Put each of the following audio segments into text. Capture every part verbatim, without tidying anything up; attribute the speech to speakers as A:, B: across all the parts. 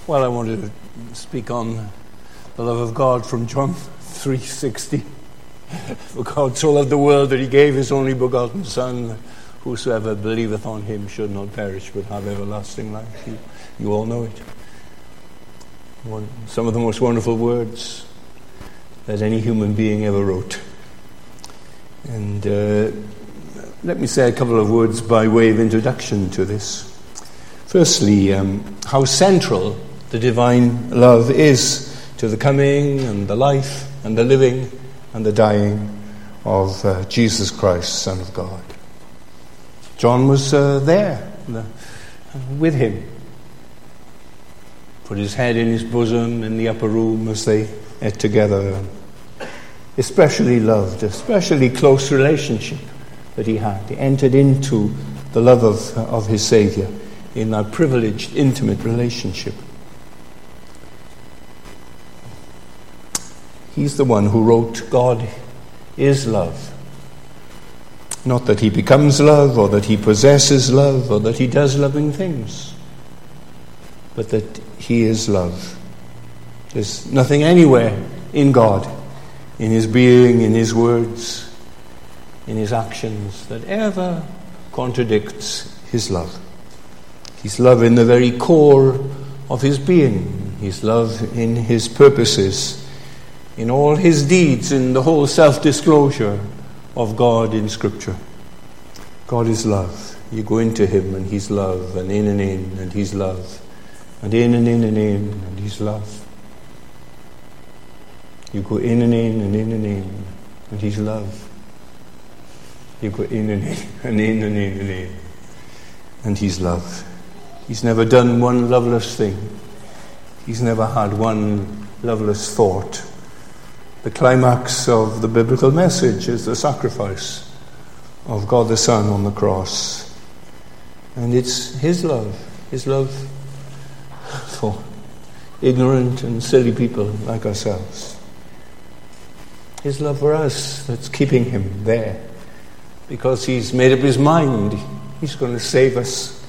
A: Well, I wanted to speak on the love of God from John three sixty. For God so loved the world that he gave his only begotten Son, that whosoever believeth on him should not perish but have everlasting life. You, you all know it. One, some of the most wonderful words that any human being ever wrote. And uh, let me say a couple of words by way of introduction to this. Firstly, um, how central the divine love is to the coming and the life and the living and the dying of uh, Jesus Christ, Son of God. John was uh, there the, with him. Put his head in his bosom in the upper room as they ate together. Especially loved, especially close relationship that he had. He entered into the love of, of his Saviour in that privileged, intimate relationship. He's the one who wrote, God is love. Not that he becomes love, or that he possesses love, or that he does loving things, but that he is love. There's nothing anywhere in God, in his being, in his words, in his actions, that ever contradicts his love. His love in the very core of his being, his love in his purposes, in all his deeds, in the whole self-disclosure of God in Scripture. God is love. You go into him and he's love, and in and in and he's love, and in and in and in and he's love. You go in and in and in and in and he's love. You go in and in and in and in and in and he's love. He's never done one loveless thing. He's never had one loveless thought. The climax of the biblical message is the sacrifice of God the Son on the cross. And it's his love, his love for ignorant and silly people like ourselves. His love for us that's keeping him there, because he's made up his mind he's going to save us.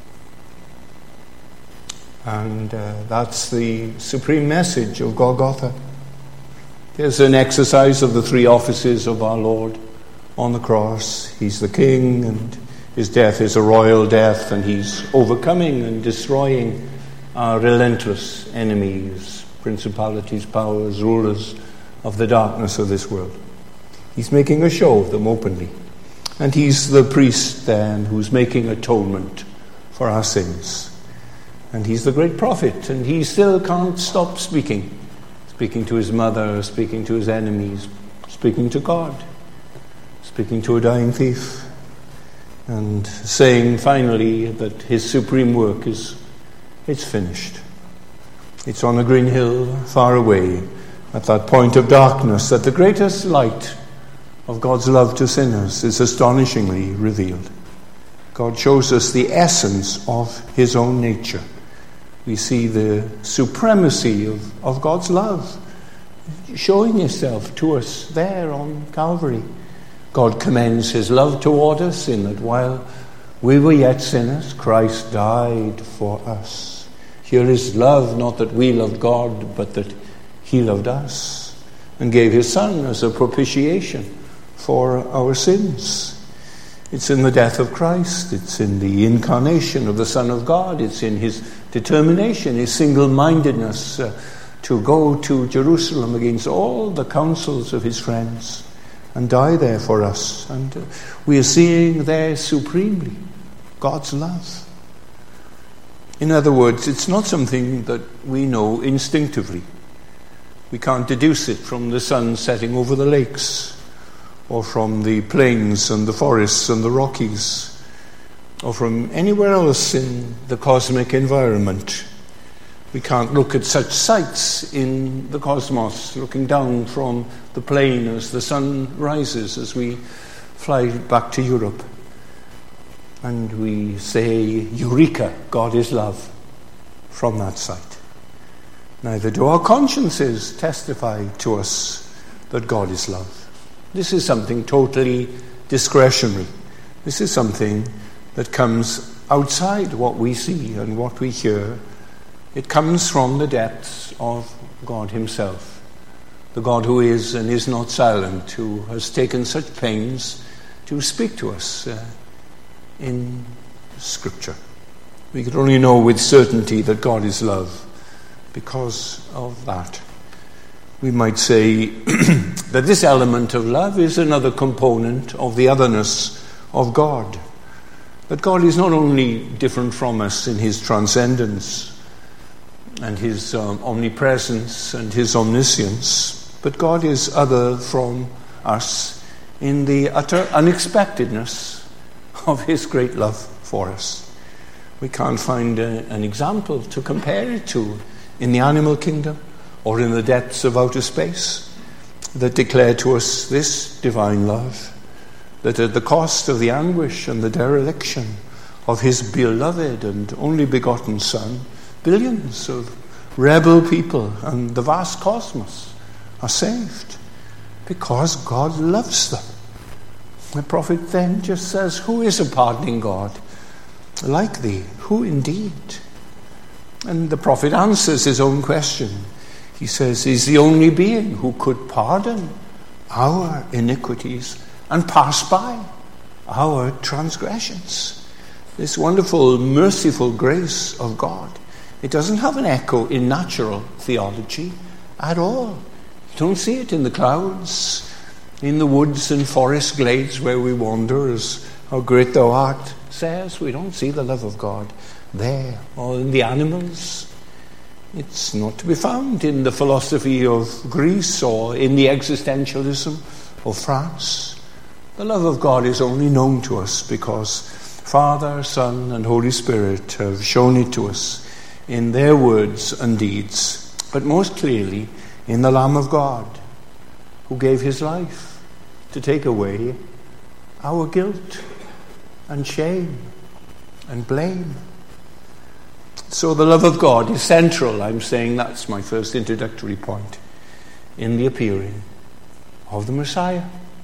A: And uh, that's the supreme message of Golgotha. There's an exercise of the three offices of our Lord on the cross. He's the King, and his death is a royal death, and he's overcoming and destroying our relentless enemies, principalities, powers, rulers of the darkness of this world. He's making a show of them openly. And he's the priest then who's making atonement for our sins. And he's the great prophet, and he still can't stop speaking. Speaking to his mother, speaking to his enemies, speaking to God, speaking to a dying thief, and saying finally that his supreme work is, it's finished. It's on a green hill far away, at that point of darkness, that the greatest light of God's love to sinners is astonishingly revealed. God shows us the essence of his own nature. We see the supremacy of, of God's love showing itself to us there on Calvary. God commends his love toward us in that while we were yet sinners, Christ died for us. Here is love, not that we loved God, but that he loved us and gave his Son as a propitiation for our sins. It's in the death of Christ. It's in the incarnation of the Son of God. It's in his determination, his single-mindedness uh, to go to Jerusalem against all the counsels of his friends and die there for us. And uh, we are seeing there supremely God's love. In other words, it's not something that we know instinctively. We can't deduce it from the sun setting over the lakes, or from the plains and the forests and the Rockies, or from anywhere else in the cosmic environment. We can't look at such sights in the cosmos, looking down from the plane as the sun rises, as we fly back to Europe. And we say, Eureka, God is love, from that sight. Neither do our consciences testify to us that God is love. This is something totally discretionary. This is something that comes outside what we see and what we hear It comes from the depths of God himself, the God who is and is not silent, who has taken such pains to speak to us uh, in Scripture. We could only know with certainty that God is love because of that. We might say that this element of love is another component of the otherness of God. That God is not only different from us in his transcendence and his um, omnipresence and his omniscience, but God is other from us in the utter unexpectedness of his great love for us. We can't find a, an example to compare it to in the animal kingdom or in the depths of outer space that declare to us this divine love, that at the cost of the anguish and the dereliction of his beloved and only begotten Son, billions of rebel people and the vast cosmos are saved because God loves them. The prophet then just says, who is a pardoning God like thee? Who indeed? And the prophet answers his own question. He says, he's the only being who could pardon our iniquities and pass by our transgressions. This wonderful, merciful grace of God, it doesn't have an echo in natural theology at all. You don't see it in the clouds, in the woods and forest glades where we wander, as How Great Thou Art says. We don't see the love of God there, or in the animals. It's not to be found in the philosophy of Greece or in the existentialism of France. The love of God is only known to us because Father, Son, and Holy Spirit have shown it to us in their words and deeds, but most clearly in the Lamb of God, who gave his life to take away our guilt and shame and blame. So the love of God is central. I'm saying that's my first introductory point in the appearing of the Messiah.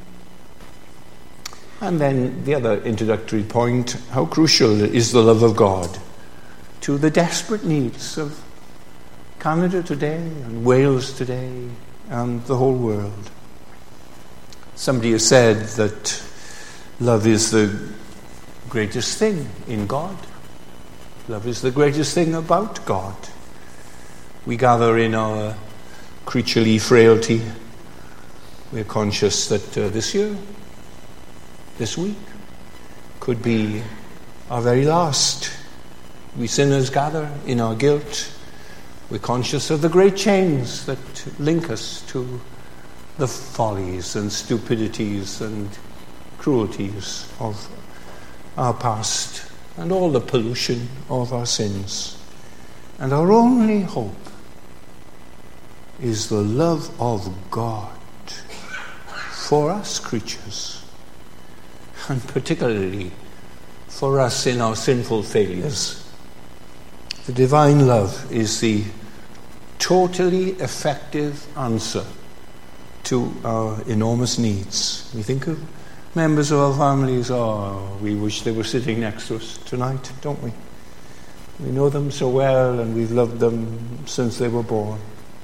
A: And then the other introductory point, how crucial is the love of God to the desperate needs of Canada today and Wales today and the whole world. Somebody has said that love is the greatest thing in God. Love is the greatest thing about God. We gather in our creaturely frailty. We're conscious that uh, this year, this week, could be our very last. We sinners gather in our guilt. We're conscious of the great chains that link us to the follies and stupidities and cruelties of our past and all the pollution of our sins. And our only hope is the love of God for us creatures, and particularly for us in our sinful failures. The divine love is the totally effective answer to our enormous needs. We think of members of our families, oh, we wish they were sitting next to us tonight, don't we? We know them so well and we've loved them since they were born.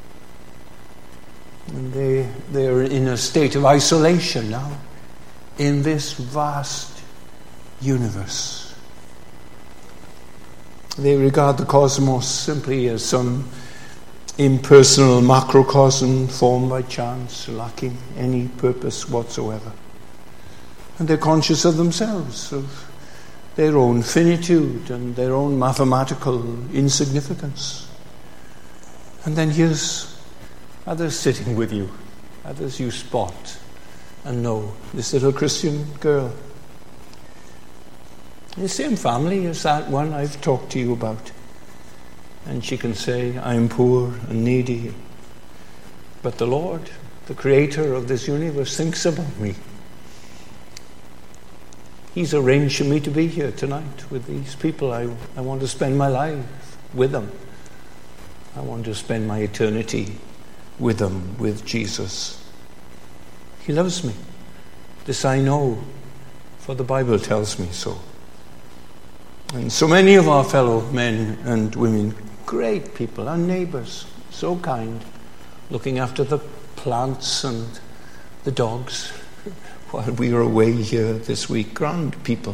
A: And they, they're in a state of isolation now in this vast universe. They regard the cosmos simply as some impersonal macrocosm formed by chance, lacking any purpose whatsoever. And they're conscious of themselves, of their own finitude and their own mathematical insignificance. And then here's others sitting with you, others you spot and know, this little Christian girl, the same family as that one I've talked to you about. And she can say, I'm poor and needy, but the Lord, the creator of this universe, thinks about me. He's arranged for me to be here tonight with these people. I, I want to spend my life with them. I want to spend my eternity with them, with Jesus. He loves me. This I know, for the Bible tells me so. And so many of our fellow men and women great people, our neighbours, so kind, looking after the plants and the dogs while we were away here this week. Grand people.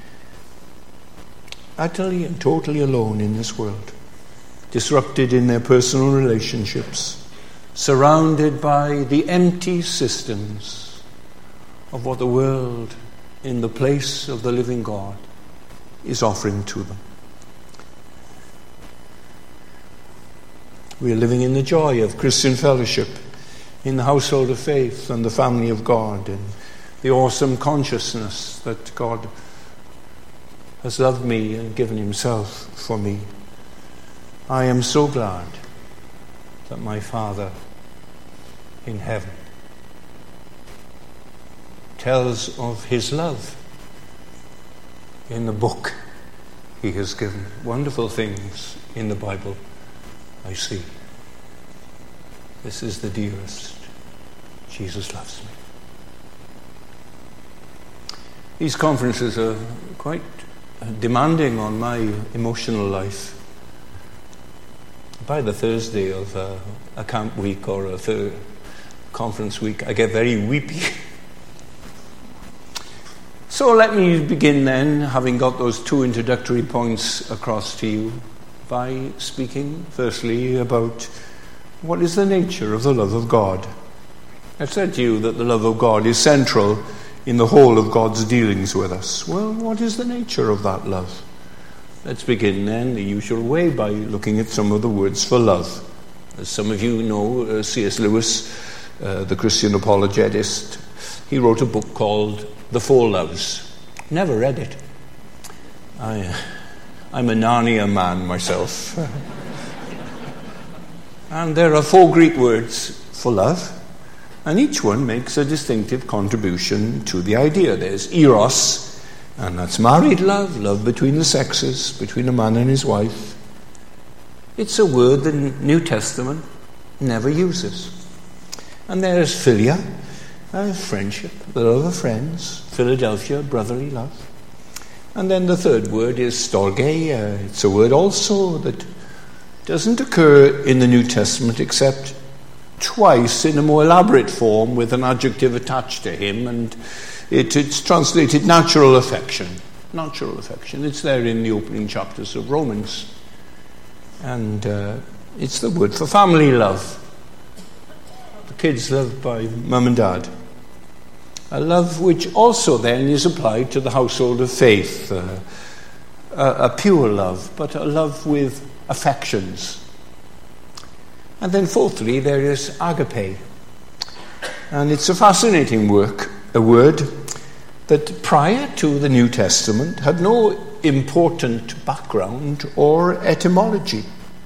A: Utterly and totally alone in this world, disrupted in their personal relationships, surrounded by the empty systems of what the world, in the place of the living God, is offering to them. We are living in the joy of Christian fellowship, in the household of faith and the family of God, in the awesome consciousness that God has loved me and given himself for me. I am so glad that my Father in heaven tells of his love in the book he has given. Wonderful things in the Bible I see. This is the dearest. Jesus loves me. These conferences are quite demanding on my emotional life. By the Thursday of a, a camp week or a third conference week, I get very weepy. So let me begin then, having got those two introductory points across to you, by speaking firstly about what is the nature of the love of God. I've said to you that the love of God is central in the whole of God's dealings with us. Well, what is the nature of that love? Let's begin then the usual way by looking at some of the words for love. As some of you know, uh, C S Lewis, uh, the Christian apologetist, he wrote a book called The Four Loves. Never read it. I, uh, I'm a Narnia man myself. And there are four Greek words for love, and each one makes a distinctive contribution to the idea. There's eros, and that's married love, love between the sexes, between a man and his wife. It's a word the New Testament never uses. And there's philia, uh, friendship, the love of friends, Philadelphia, brotherly love. And then the third word is storge. Uh, it's a word also that doesn't occur in the New Testament except twice in a more elaborate form with an adjective attached to him, and it, it's translated natural affection. Natural affection. It's there in the opening chapters of Romans. And uh, it's the word for family love. The kids loved by mum and dad. A love which also then is applied to the household of faith. Uh, a, a pure love, but a love with affections. And then fourthly, there is agape. And it's a fascinating work, a word that prior to the New Testament had no important background or etymology.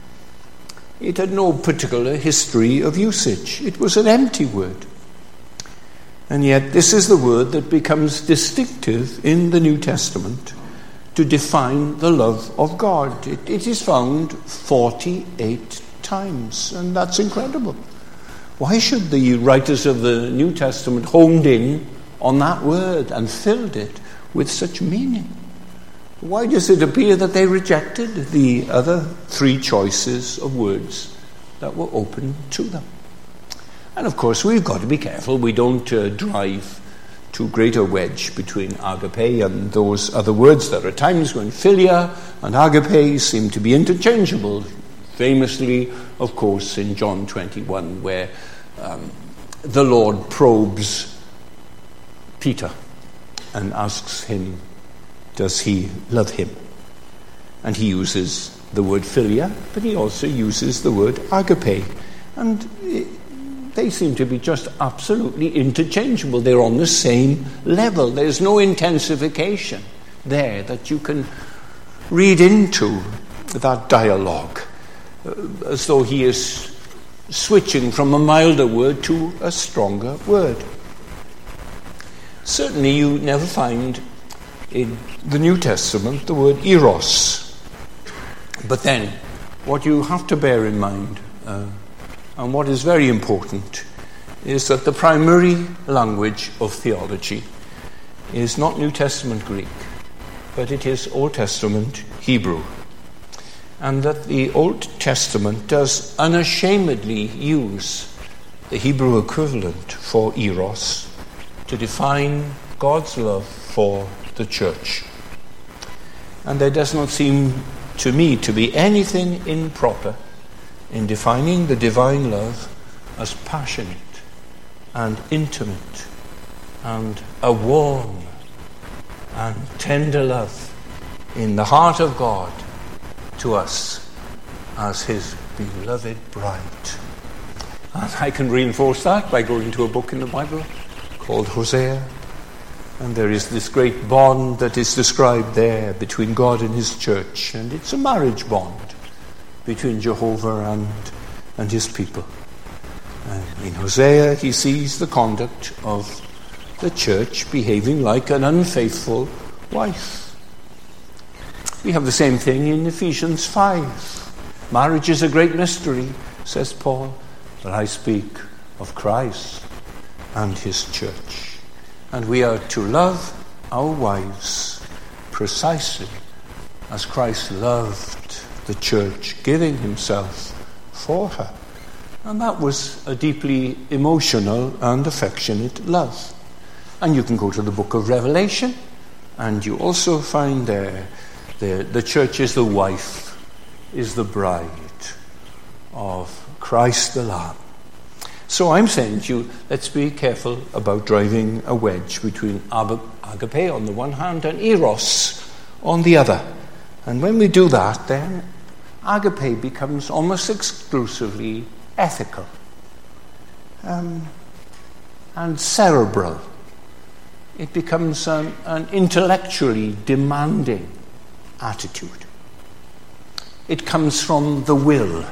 A: It had no particular history of usage. It was an empty word. And yet this is the word that becomes distinctive in the New Testament to define the love of God. It, it is found forty-eight times, and that's incredible. Why should the writers of the New Testament honed in on that word and filled it with such meaning? Why does it appear that they rejected the other three choices of words that were open to them? And of course, we've got to be careful we don't uh, drive too great a wedge between agape and those other words. There are times when philia and agape seem to be interchangeable. Famously, of course, in John twenty-one, where um, the Lord probes Peter and asks him, does he love him? And he uses the word philia, but he also uses the word agape. And it, they seem to be just absolutely interchangeable. They're on the same level. There's no intensification there that you can read into that dialogue, uh, as though he is switching from a milder word to a stronger word. Certainly you never find in the New Testament the word eros. But then, what you have to bear in mind, uh, and what is very important, is that the primary language of theology is not New Testament Greek, but it is Old Testament Hebrew. and that the Old Testament does unashamedly use the Hebrew equivalent for eros to define God's love for the church. And there does not seem to me to be anything improper in defining the divine love as passionate and intimate and a warm and tender love in the heart of God to us as his beloved bride. And I can reinforce that by going to a book in the Bible called Hosea. And there is this great bond that is described there between God and his church. And it's a marriage bond between Jehovah and, and his people. And in Hosea, he sees the conduct of the church behaving like an unfaithful wife. We have the same thing in Ephesians five. Marriage is a great mystery, says Paul, but I speak of Christ and his church. And we are to love our wives precisely as Christ loved the church, giving himself for her. And that was a deeply emotional and affectionate love. And you can go to the book of Revelation, and you also find there the, the church is the wife, is the bride of Christ the Lamb. So I'm saying to you, let's be careful about driving a wedge between agape on the one hand and eros on the other. And when we do that, then agape becomes almost exclusively ethical um, and cerebral. It becomes an, an intellectually demanding attitude. It comes from the will.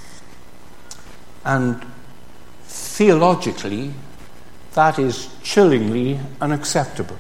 A: And theologically, that is chillingly unacceptable.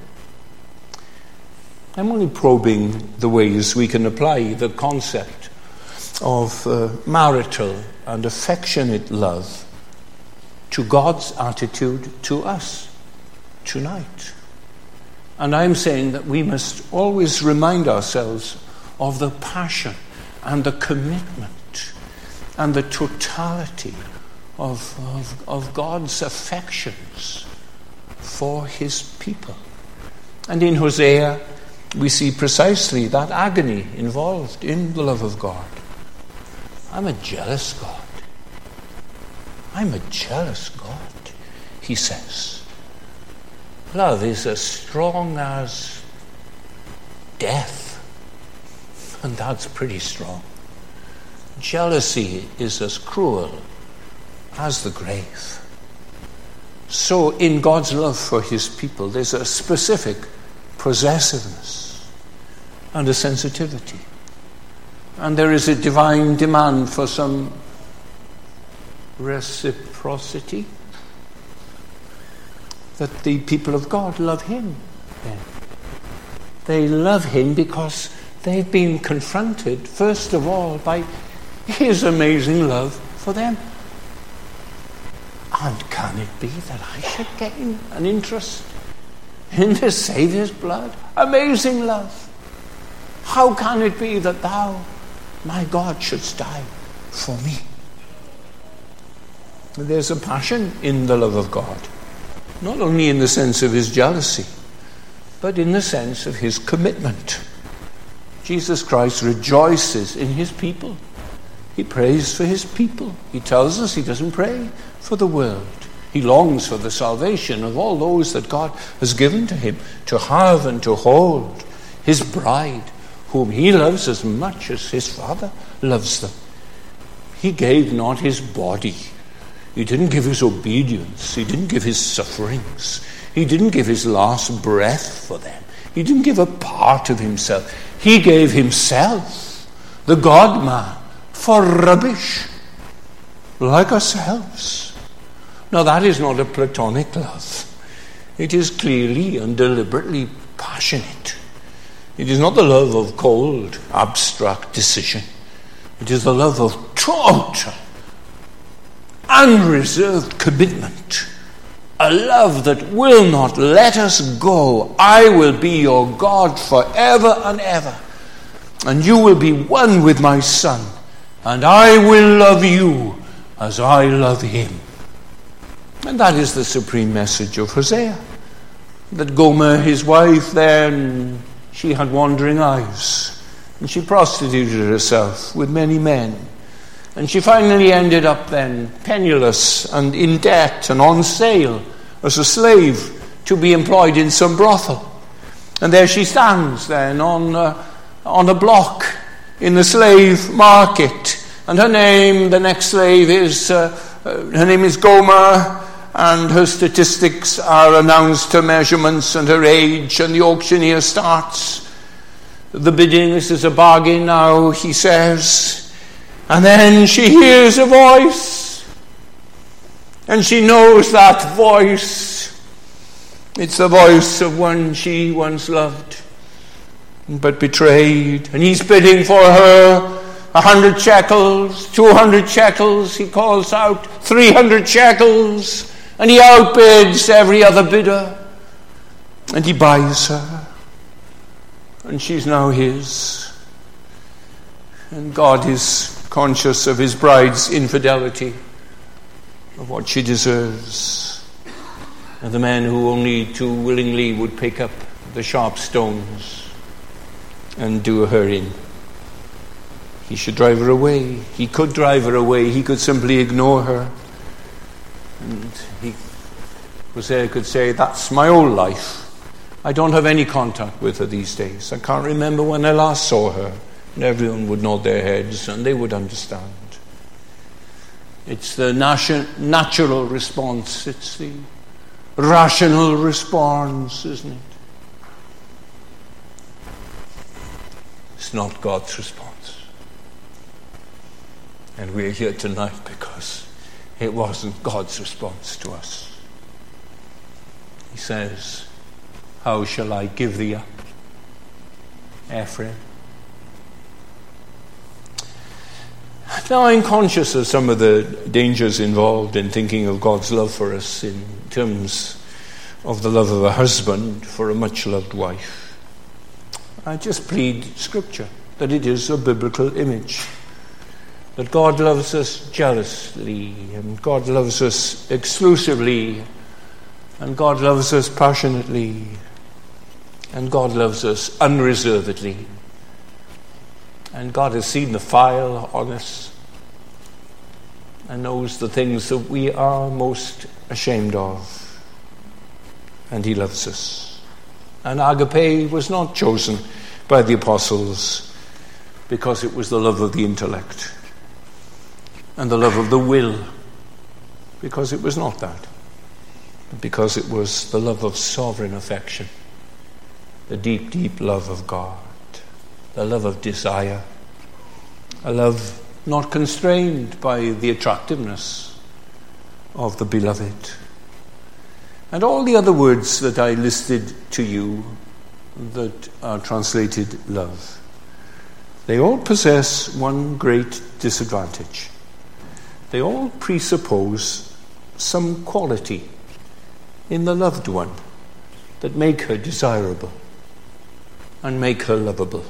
A: I'm only probing the ways we can apply the concept of uh, marital and affectionate love to God's attitude to us tonight. And I'm saying that we must always remind ourselves of the passion and the commitment and the totality of, of, of God's affections for his people. And in Hosea, we see precisely that agony involved in the love of God. I'm a jealous God. I'm a jealous God, he says. Love is as strong as death, and that's pretty strong. Jealousy is as cruel as the grave. So in God's love for his people, there's a specific possessiveness and a sensitivity. And there is a divine demand for some reciprocity, that the people of God love him. Yeah. They love him because they've been confronted, first of all, by his amazing love for them. And can it be that I should gain an interest in the Saviour's blood? Amazing love. How can it be that thou, my God, shouldst die for me? There's a passion in the love of God, not only in the sense of his jealousy, but in the sense of his commitment. Jesus Christ rejoices in his people. He prays for his people. He tells us he doesn't pray for the world. He longs for the salvation of all those that God has given to him to have and to hold, his bride, whom he loves as much as his Father loves them. He gave not his body. He didn't give his obedience. He didn't give his sufferings. He didn't give his last breath for them. He didn't give a part of himself. He gave himself, the God-man, for rubbish, like ourselves. Now that is not a platonic love. It is clearly and deliberately passionate. It is not the love of cold, abstract decision. It is the love of total, unreserved commitment. A love that will not let us go. I will be your God forever and ever. and you will be one with my Son, and I will love you as I love him. And that is the supreme message of Hosea. That Gomer, his wife, then, she had wandering eyes, and she prostituted herself with many men. And she finally ended up then penniless and in debt and on sale as a slave to be employed in some brothel. And there she stands then on uh, on a block in the slave market. And her name, the next slave, is uh, uh, her name is Gomer, and her statistics are announced, her measurements and her age, and the auctioneer starts the bidding. This is a bargain now, he says. And then she hears a voice, and she knows that voice. It's the voice of one she once loved, but betrayed. And he's bidding for her a hundred shekels, two hundred shekels, he calls out, three hundred shekels, and he outbids every other bidder. And he buys her, and she's now his. And God is conscious of his bride's infidelity, of what she deserves. And the man who only too willingly would pick up the sharp stones and do her in. He should drive her away. He could drive her away. He could simply ignore her. And he, Hosea could say, that's my old life. I don't have any contact with her these days. I can't remember when I last saw her. And everyone would nod their heads and they would understand. It's the natu- natural response. It's the rational response, isn't it? It's not God's response. And we're here tonight because it wasn't God's response to us. He says, how shall I give thee up, Ephraim? Now, I'm conscious of some of the dangers involved in thinking of God's love for us in terms of the love of a husband for a much-loved wife. I just plead Scripture, that it is a biblical image, that God loves us jealously, and God loves us exclusively, and God loves us passionately, and God loves us unreservedly. And God has seen the file on us and knows the things that we are most ashamed of. And he loves us. And agape was not chosen by the apostles because it was the love of the intellect and the love of the will, because it was not that, but because it was the love of sovereign affection, the deep, deep love of God. A love of desire, a love not constrained by the attractiveness of the beloved. And all the other words that I listed to you that are translated love, they all possess one great disadvantage. They all presuppose some quality in the loved one that make her desirable and make her lovable.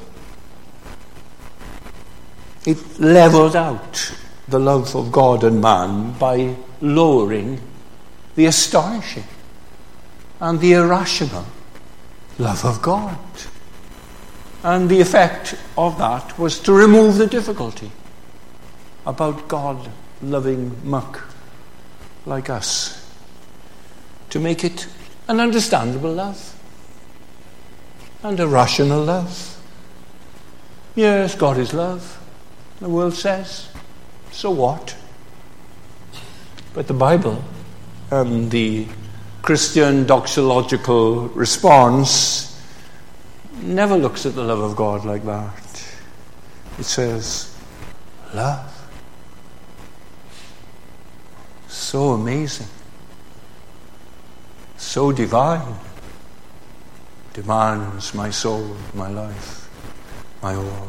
A: It leveled out the love of God and man by lowering the astonishing and the irrational love of God. And the effect of that was to remove the difficulty about God loving muck like us, to make it an understandable love and a rational love. Yes, God is love, the world says. So what? But the Bible, um, the Christian doxological response, never looks at the love of God like that. It says, love. So amazing. So divine. Demands my soul, my life, my all.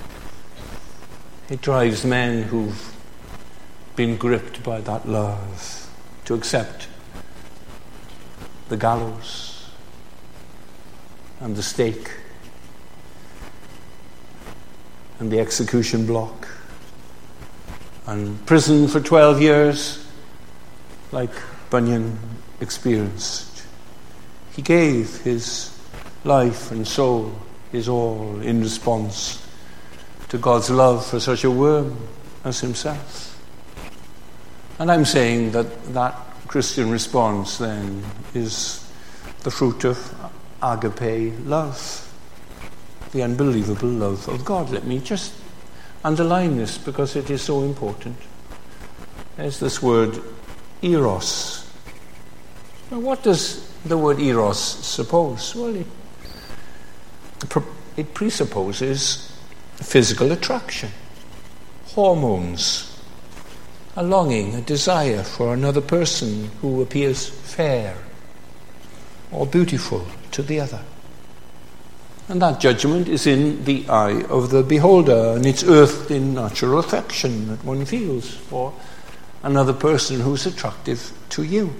A: It drives men who've been gripped by that love to accept the gallows and the stake and the execution block, and prison for twelve years, like Bunyan experienced. He gave his life and soul, his all, in response to God's love for such a worm as himself. And I'm saying that that Christian response then is the fruit of agape love, the unbelievable love of God. Let me just underline this because it is so important. There's this word eros. Now, what does the word eros suppose? Well, it, it presupposes physical attraction, hormones, a longing, a desire for another person who appears fair or beautiful to the other. And that judgment is in the eye of the beholder, and it's earthed in natural affection that one feels for another person who's attractive to you.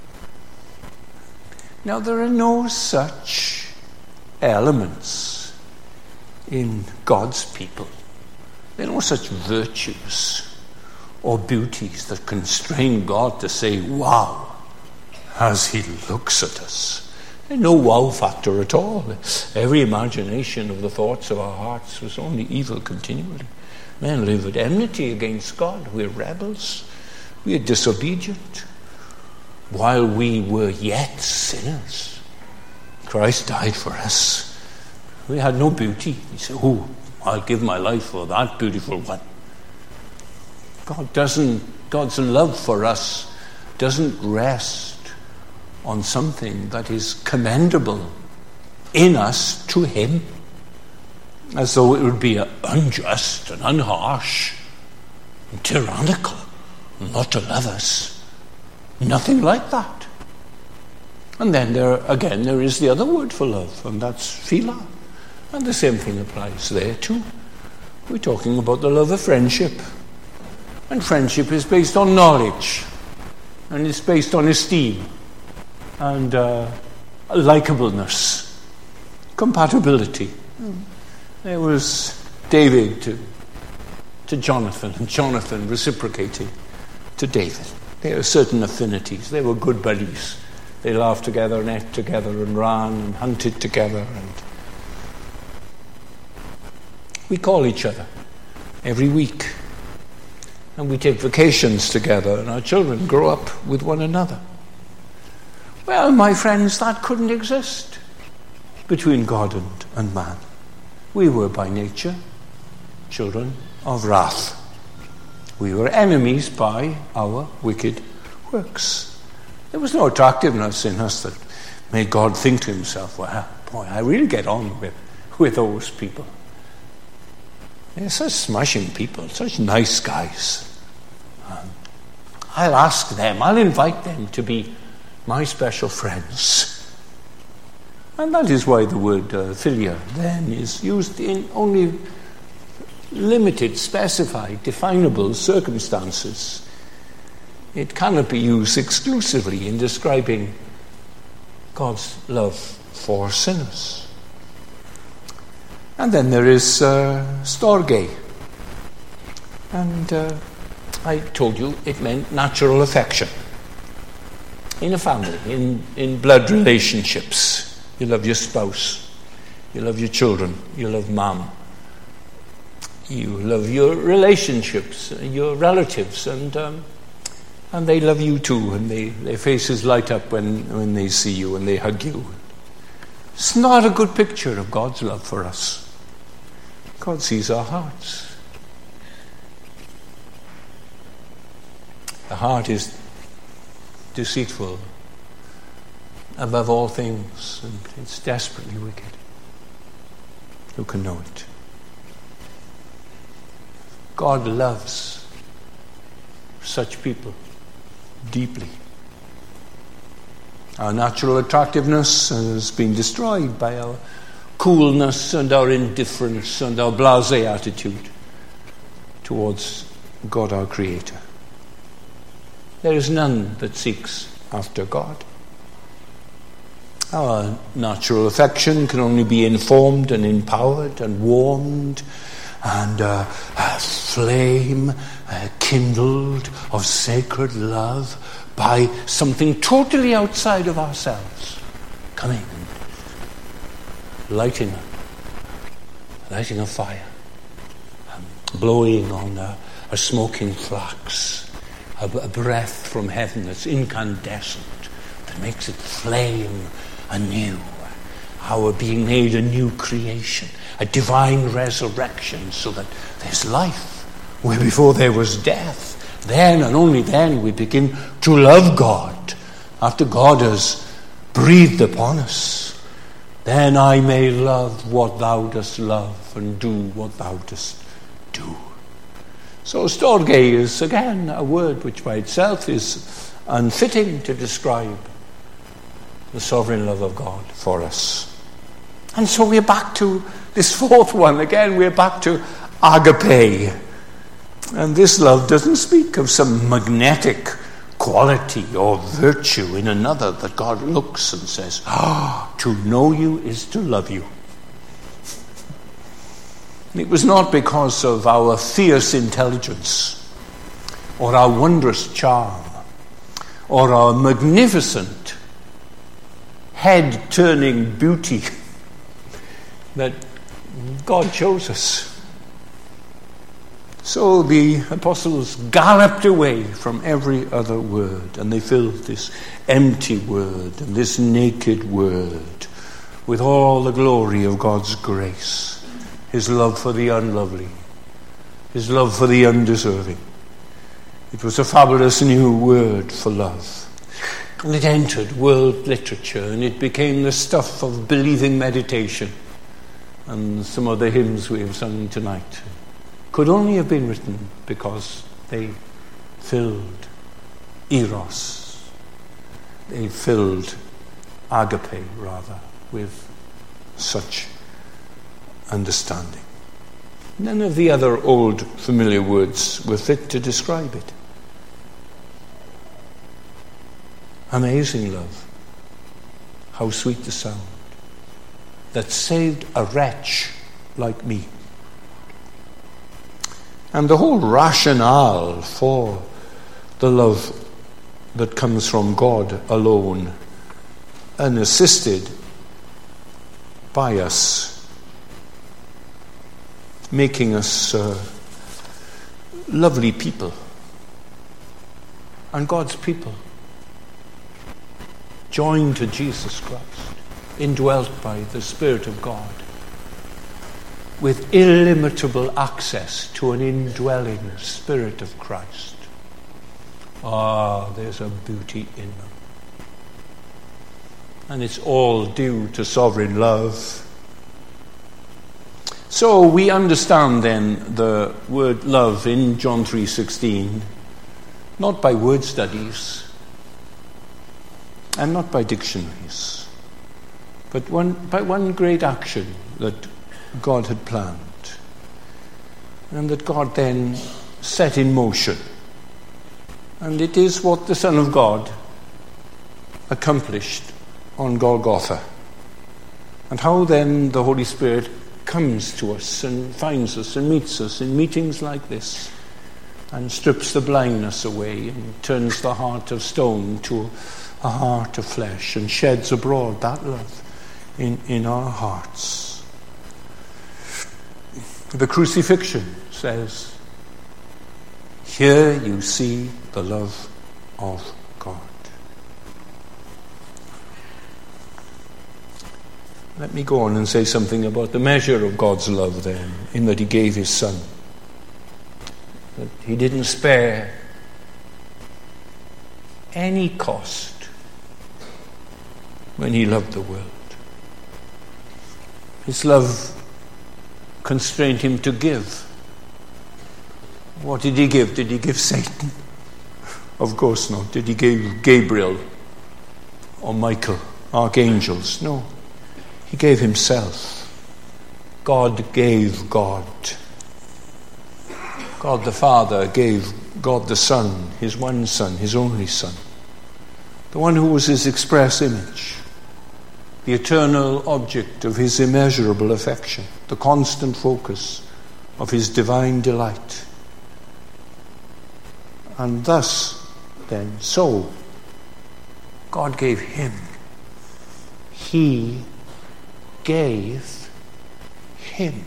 A: Now, there are no such elements in God's people. There are no such virtues or beauties that constrain God to say, wow, as he looks at us. There's no wow factor at all. Every imagination of the thoughts of our hearts was only evil continually. Men live at enmity against God. We're rebels. We are disobedient. While we were yet sinners, Christ died for us. We had no beauty. He said, oh, I'll give my life for that beautiful one. God doesn't, God's love for us doesn't rest on something that is commendable in us to him, as though it would be unjust and unharsh and tyrannical not to love us. Nothing like that. And then there, again, there is the other word for love, and that's philia. And the same thing applies there too. We're talking about the love of friendship. And friendship is based on knowledge, and it's based on esteem, and uh, likableness, compatibility. Mm. There was David to, to Jonathan, and Jonathan reciprocating to David. There are certain affinities. They were good buddies. They laughed together and ate together and ran and hunted together. And we call each other every week. And we take vacations together, and our children grow up with one another. Well, my friends, that couldn't exist between God and, and man. We were by nature children of wrath. We were enemies by our wicked works. There was no attractiveness in us that made God think to himself, well, boy, I really get on with, with those people. They're such smashing people, such nice guys. Um, I'll ask them, I'll invite them to be my special friends. And that is why the word uh, philia then is used in only limited, specified, definable circumstances. It cannot be used exclusively in describing God's love for sinners. And then there is uh, storge. And uh, I told you it meant natural affection. In a family, in, in blood relationships. You love your spouse. You love your children. You love mom. You love your relationships, your relatives, and um, and they love you too, and they, their faces light up when, when they see you and they hug you. It's not a good picture of God's love for us. God sees our hearts. The heart is deceitful above all things, and it's desperately wicked. Who can know it? God loves such people deeply. Our natural attractiveness has been destroyed by our coolness and our indifference and our blasé attitude towards God our Creator. There is none that seeks after God. Our natural affection can only be informed and empowered and warmed and uh, a flame uh, kindled of sacred love by something totally outside of ourselves coming and lighting a, lighting a fire, um, blowing on a, a smoking flax, a, a breath from heaven that's incandescent, that makes it flame anew. Our being made a new creation, a divine resurrection, so that there's life where before there was death. Then and only then we begin to love God, after God has breathed upon us. Then I may love what thou dost love, and do what thou dost do. So storge is again a word which by itself is unfitting to describe the sovereign love of God for us. And so we're back to this fourth one again. We're back to agape. And this love doesn't speak of some magnetic quality or virtue in another that God looks and says, ah, to know you is to love you. It was not because of our fierce intelligence or our wondrous charm or our magnificent head-turning beauty that God chose us. So the apostles galloped away from every other word, and they filled this empty word and this naked word with all the glory of God's grace, his love for the unlovely, his love for the undeserving. It was a fabulous new word for love. And it entered world literature, and it became the stuff of believing meditation. And some of the hymns we have sung tonight could only have been written because they filled eros. They filled agape, rather, with such understanding. None of the other old familiar words were fit to describe it. Amazing love. How sweet the sound that saved a wretch like me. And the whole rationale for the love that comes from God alone, unassisted by us, making us uh, lovely people, and God's people, joined to Jesus Christ, indwelt by the Spirit of God, with illimitable access to an indwelling Spirit of Christ. Ah, there's a beauty in them. And it's all due to sovereign love. So we understand then the word love in John three sixteen, not by word studies and not by dictionaries, but one, by one great action that God had planned, and that God then set in motion. And it is what the Son of God accomplished on Golgotha. And how then the Holy Spirit comes to us and finds us and meets us in meetings like this, and strips the blindness away and turns the heart of stone to a heart of flesh, and sheds abroad that love in, in our hearts. The crucifixion says, here you see the love of God. Let me go on and say something about the measure of God's love then, in that he gave his Son. That he didn't spare any cost when he loved the world. His love constrained him to give. What did he give? Did he give Satan? Of course not. Did he give Gabriel or Michael, archangels? No. He gave himself. God gave God. God the Father gave God the Son, his one Son, his only Son, the one who was his express image, the eternal object of his immeasurable affection, the constant focus of his divine delight. And thus, then, so, God gave him. He gave him.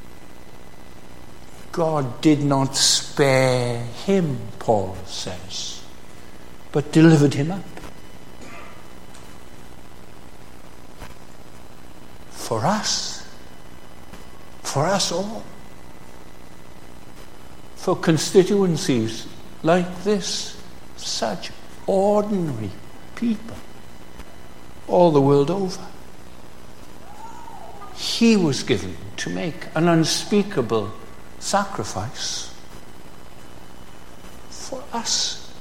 A: God did not spare him, Paul says, but delivered him up. For us. For us all. For constituencies like this, such ordinary people all the world over. He was given to make an unspeakable sacrifice for us.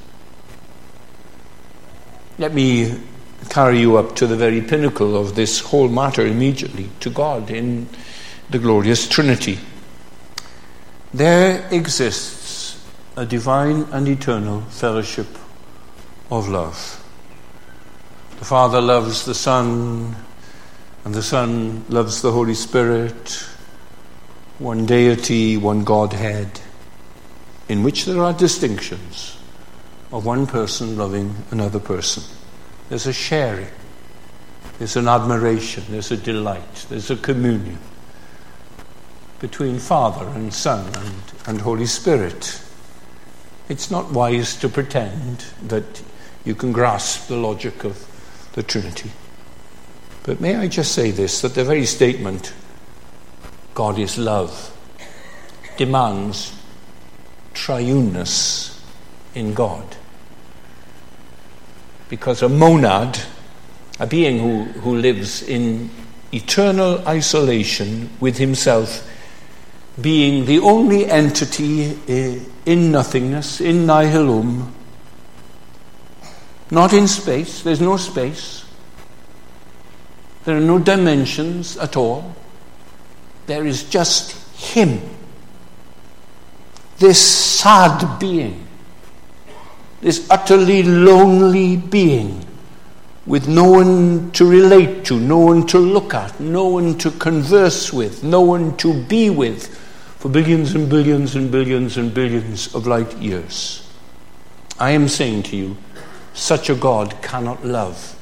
A: Let me carry you up to the very pinnacle of this whole matter immediately, to God in the glorious Trinity. There exists a divine and eternal fellowship of love. The Father loves the Son, and the Son loves the Holy Spirit, one deity, one Godhead, in which there are distinctions of one person loving another person. There's a sharing, there's an admiration, there's a delight, there's a communion between Father and Son and, and Holy Spirit. It's not wise to pretend that you can grasp the logic of the Trinity. But may I just say this, that the very statement, God is love, demands triuneness in God. Because a monad, a being who, who lives in eternal isolation with himself, being the only entity in nothingness, in nihilum, not in space, there's no space, there are no dimensions at all, there is just him, this sad being, this utterly lonely being, with no one to relate to, no one to look at, no one to converse with, no one to be with for billions and billions and billions and billions of light years. I am saying to you, such a God cannot love.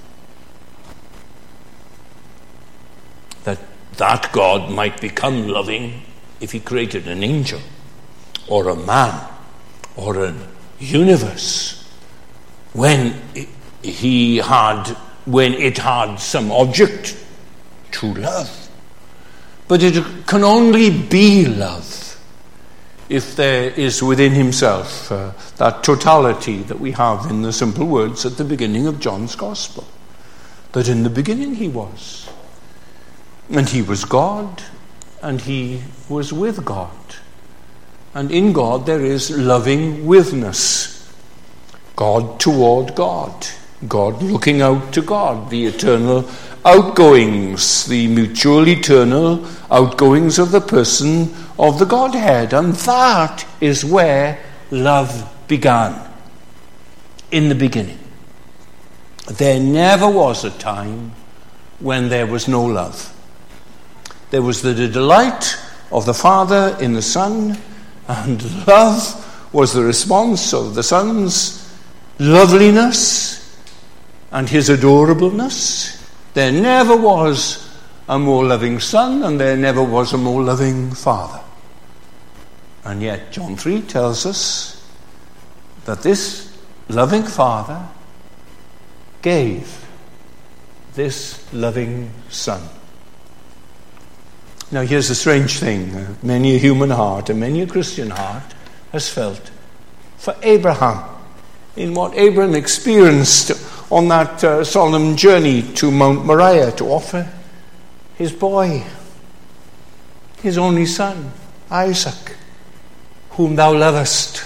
A: That that God might become loving if he created an angel or a man or a universe when he had when it had some object to love. But it can only be love if there is within himself uh, that totality that we have in the simple words at the beginning of John's Gospel, that in the beginning he was, and he was God, and he was with God, and in God there is loving witness, God toward God, God looking out to God, the eternal outgoings, the mutual eternal outgoings of the person of the Godhead. And that is where love began, in the beginning. There never was a time when there was no love. There was the delight of the Father in the Son, and love was the response of the Son's loveliness and his adorableness. There never was a more loving Son, and there never was a more loving Father. And yet John three tells us that this loving Father gave this loving Son. Now here's a strange thing. Many a human heart and many a Christian heart has felt for Abraham in what Abraham experienced on that uh, solemn journey to Mount Moriah to offer his boy, his only son, Isaac, whom thou lovest.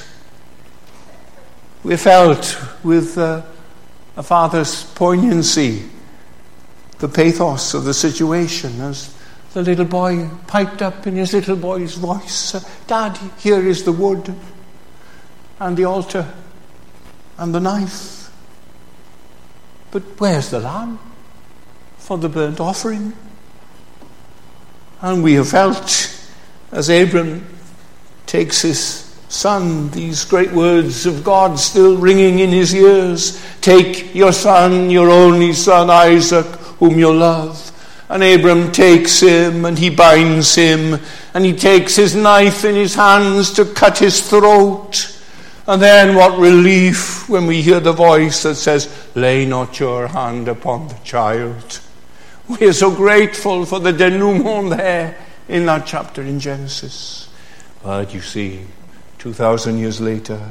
A: We felt with uh, a father's poignancy the pathos of the situation as the little boy piped up in his little boy's voice, Dad, here is the wood and the altar and the knife. But where's the lamb for the burnt offering? And we have felt, as Abram takes his son, these great words of God still ringing in his ears. Take your son, your only son, Isaac, whom you love. And Abram takes him and he binds him and he takes his knife in his hands to cut his throat. And then what relief when we hear the voice that says, lay not your hand upon the child. We are so grateful for the denouement there in that chapter in Genesis. But you see, two thousand years later,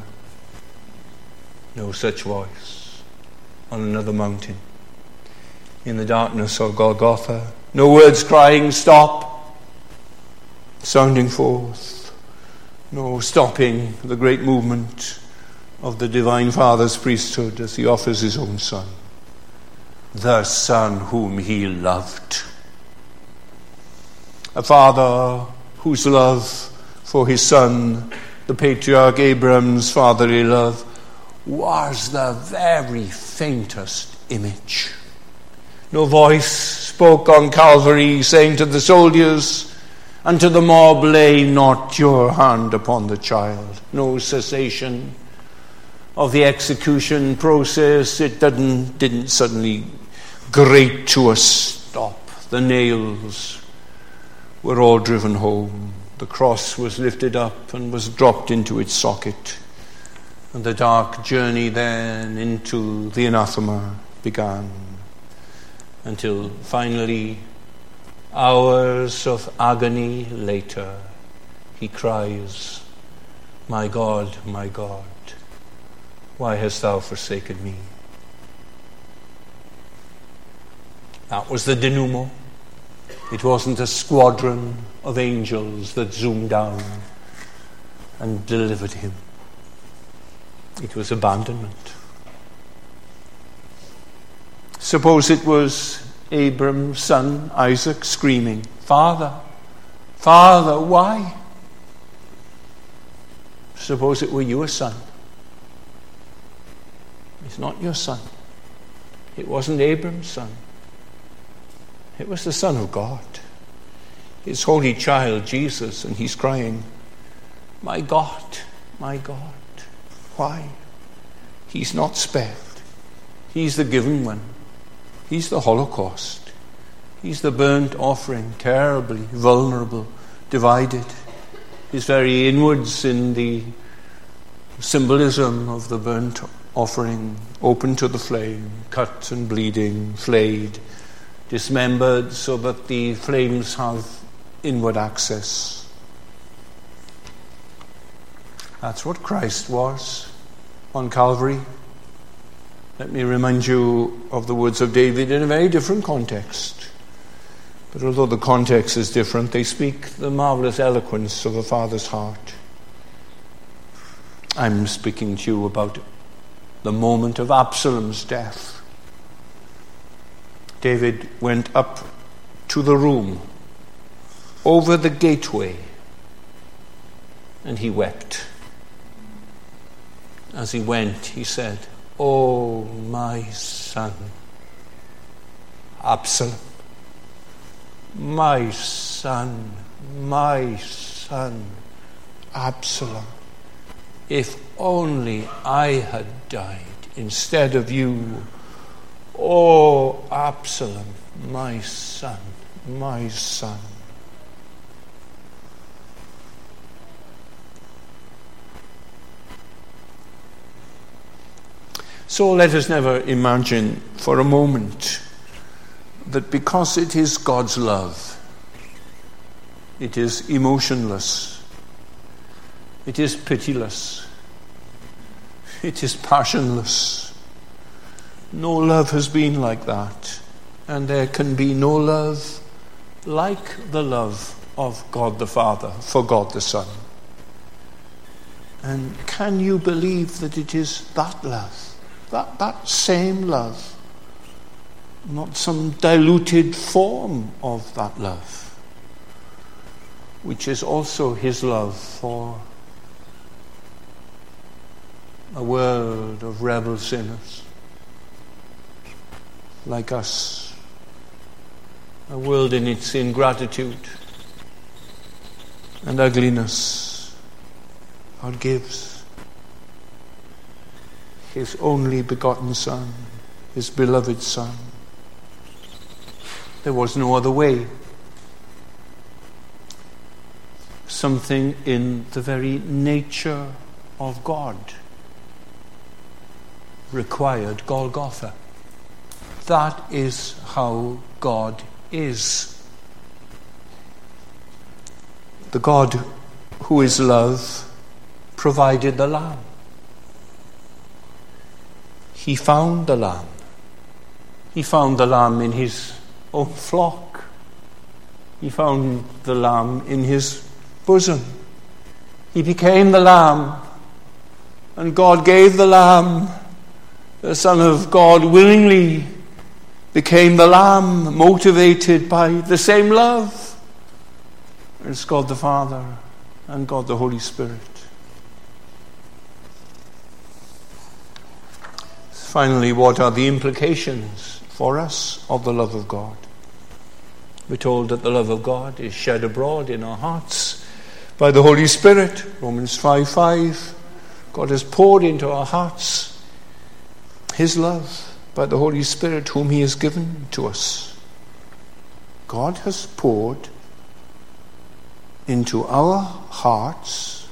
A: no such voice on another mountain. In the darkness of Golgotha, no words crying, stop, sounding forth. No stopping the great movement of the Divine Father's priesthood as he offers his own Son, the Son whom he loved. A father whose love for his son, the patriarch Abram's fatherly love, was the very faintest image. No voice spoke on Calvary saying to the soldiers and to the mob, lay not your hand upon the child. No cessation of the execution process. It didn't, didn't suddenly grate to a stop. The nails were all driven home. The cross was lifted up and was dropped into its socket. And the dark journey then into the anathema began. Until finally, hours of agony later, he cries, my God, my God, why hast thou forsaken me? That was the denouement. It wasn't a squadron of angels that zoomed down and delivered him. It was abandonment. Suppose it was Abram's son, Isaac, screaming, Father, Father, why? Suppose it were your son. It's not your son. It wasn't Abram's son. It was the Son of God, his holy child, Jesus, and he's crying, my God, my God, why? He's not spared. He's the given one. He's the Holocaust. He's the burnt offering, terribly vulnerable, divided. His very inwards in the symbolism of the burnt offering, open to the flame, cut and bleeding, flayed, dismembered so that the flames have inward access. That's what Christ was on Calvary. Let me remind you of the words of David in a very different context. But although the context is different, they speak the marvelous eloquence of a father's heart. I'm speaking to you about the moment of Absalom's death. David went up to the room over the gateway and he wept. As he went, he said, oh, my son, Absalom, my son, my son, Absalom, if only I had died instead of you. Oh, Absalom, my son, my son. So let us never imagine for a moment that because it is God's love, it is emotionless, it is pitiless, it is passionless. No love has been like that, and there can be no love like the love of God the Father for God the Son. And can you believe that it is that love? That, that same love, not some diluted form of that love, which is also his love for a world of rebel sinners like us, a world in its ingratitude and ugliness God gives his only begotten Son, his beloved Son. There was no other way. Something in the very nature of God required Golgotha. That is how God is. The God who is love provided the lamb. He found the lamb. He found the lamb in his own flock. He found the lamb in his bosom. He became the lamb, and God gave the lamb. The Son of God willingly became the lamb, motivated by the same love as God the Father and God the Holy Spirit. Finally, what are the implications for us of the love of God? We're told that the love of God is shed abroad in our hearts by the Holy Spirit. Romans five five. God has poured into our hearts his love by the Holy Spirit whom he has given to us. God has poured into our hearts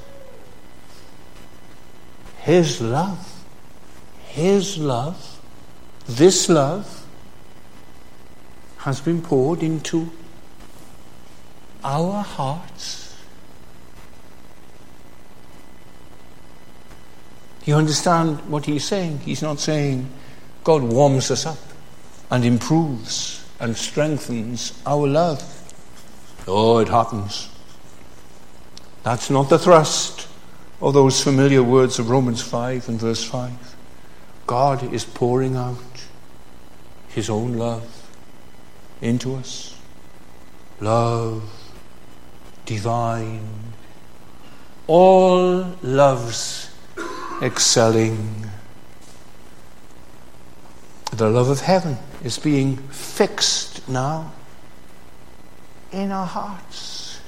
A: his love. His love, this love, has been poured into our hearts. You understand what he's saying? He's not saying God warms us up and improves and strengthens our love. Oh, it happens. That's not the thrust of those familiar words of Romans five and verse five. God is pouring out his own love into us. Love divine. All loves excelling. The love of heaven is being fixed now in our hearts.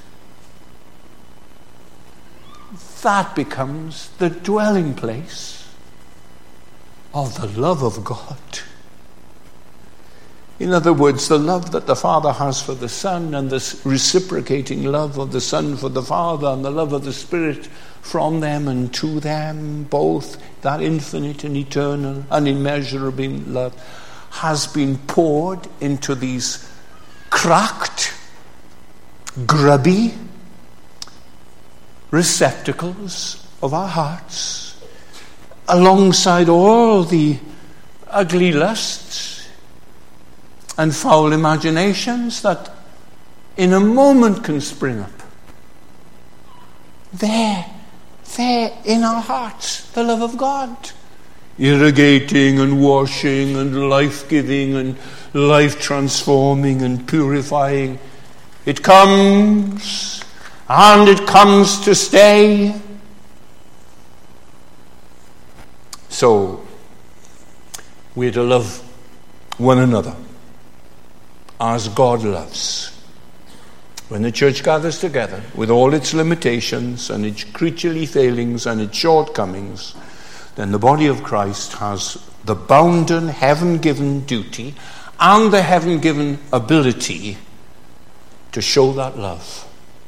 A: That becomes the dwelling place of the love of God. In other words, the love that the Father has for the Son, and the reciprocating love of the Son for the Father, and the love of the Spirit from them and to them both, that infinite and eternal and immeasurable love has been poured into these cracked, grubby receptacles of our hearts, alongside all the ugly lusts and foul imaginations that in a moment can spring up. There, there in our hearts, the love of God, irrigating and washing and life-giving and life-transforming and purifying. It comes, and it comes to stay. So, we're to love one another as God loves. When the church gathers together with all its limitations and its creaturely failings and its shortcomings, then the body of Christ has the bounden, heaven-given duty and the heaven-given ability to show that love,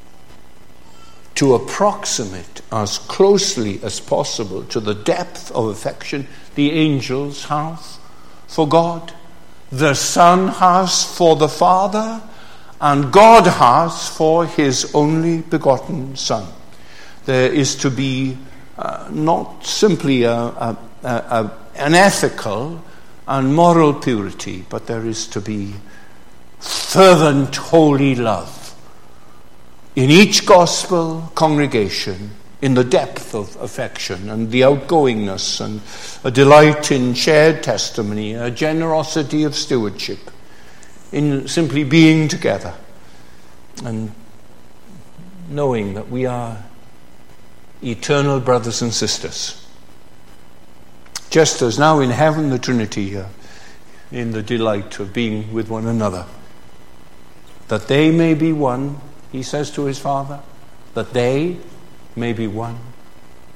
A: to approximate as closely as possible to the depth of affection the angels have for God, the Son has for the Father, and God has for his only begotten Son. There is to be uh, not simply a, a, a, a, an ethical and moral purity, but there is to be fervent, holy love in each gospel congregation, in the depth of affection and the outgoingness and a delight in shared testimony, a generosity of stewardship, in simply being together and knowing that we are eternal brothers and sisters. Just as now in heaven the Trinity are in the delight of being with one another, that they may be one, he says to his Father, that they may be one,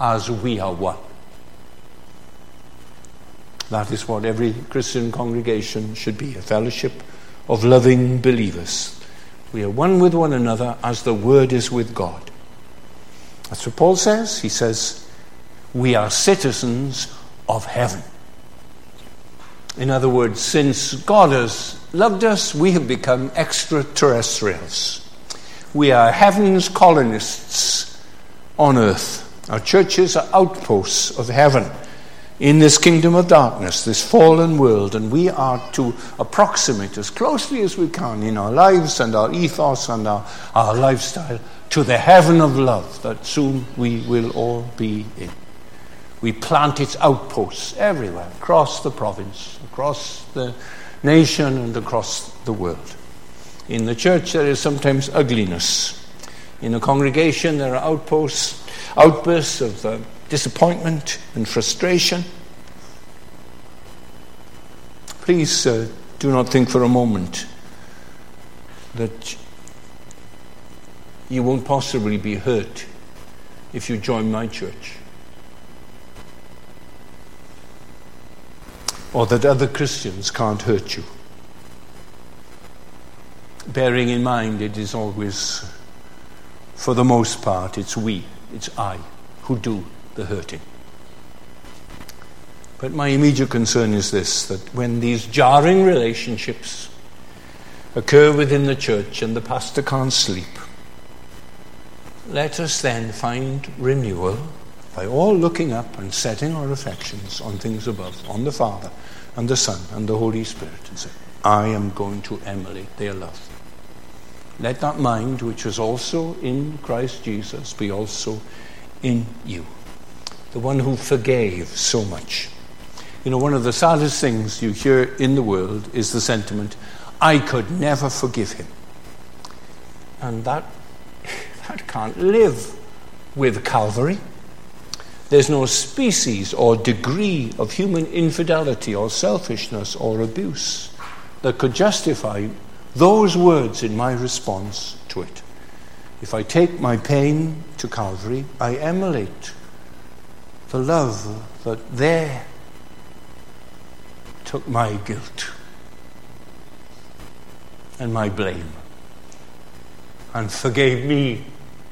A: as we are one. That is what every Christian congregation should be, a fellowship of loving believers. We are one with one another as the Word is with God. That's what Paul says. He says, we are citizens of heaven. In other words, since God has loved us, we have become extraterrestrials. We are heaven's colonists on earth. Our churches are outposts of heaven in this kingdom of darkness, this fallen world, and we are to approximate as closely as we can in our lives and our ethos and our, our lifestyle to the heaven of love that soon we will all be in. We plant its outposts everywhere, across the province, across the nation and across the world. In the church there is sometimes ugliness. In a congregation there are outposts, outbursts of uh, disappointment and frustration. Please uh, do not think for a moment that you won't possibly be hurt if you join my church, or that other Christians can't hurt you. Bearing in mind it is always, for the most part, it's we, it's I, who do the hurting. But my immediate concern is this, that when these jarring relationships occur within the church and the pastor can't sleep, let us then find renewal by all looking up and setting our affections on things above, on the Father and the Son and the Holy Spirit, and say, I am going to emulate their love. Let that mind which was also in Christ Jesus be also in you. The one who forgave so much. You know, one of the saddest things you hear in the world is the sentiment, I could never forgive him. And that, that can't live with Calvary. There's no species or degree of human infidelity or selfishness or abuse that could justify those words in my response to it. If I take my pain to Calvary, I emulate the love that there took my guilt and my blame and forgave me